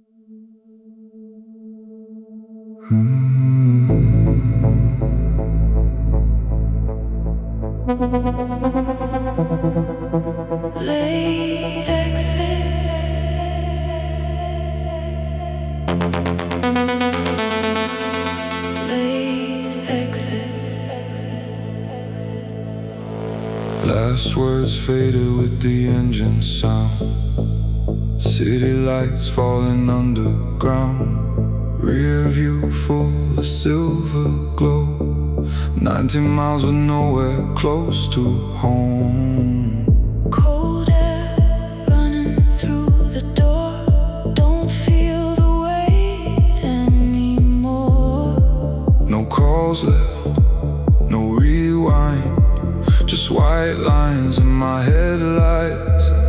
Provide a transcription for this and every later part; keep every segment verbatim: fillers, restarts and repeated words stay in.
Late exit. Late exit. Last words faded with the engine sound. City lights falling underground. Rear view full of silver glow. Nineteen miles with nowhere close to home. Cold air running through the door. Don't feel the weight anymore. No calls left, no rewind. Just white lines in my headlights.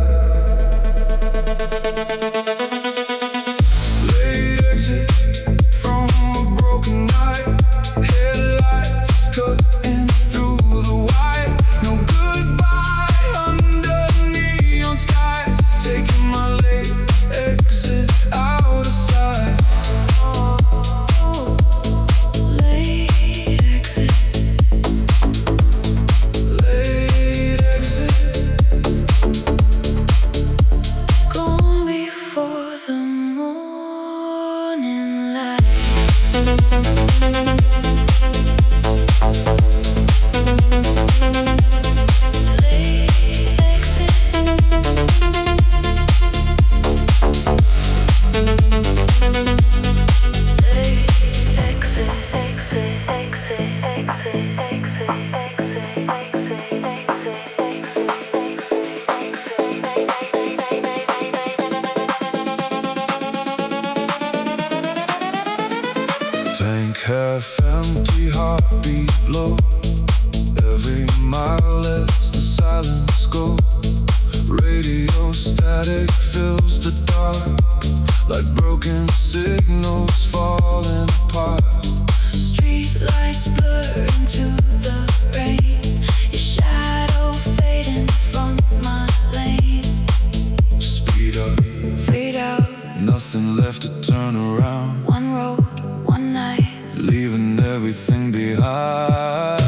Tank half empty, heartbeat low. Every mile lets the silence go. Radio static fills the dark, like broken signals falling apart. Street lights blur into the rain. Your shadow fading from my lane. Speed up, fade out. Nothing left to turn around. One road, one night, leaving everything behind.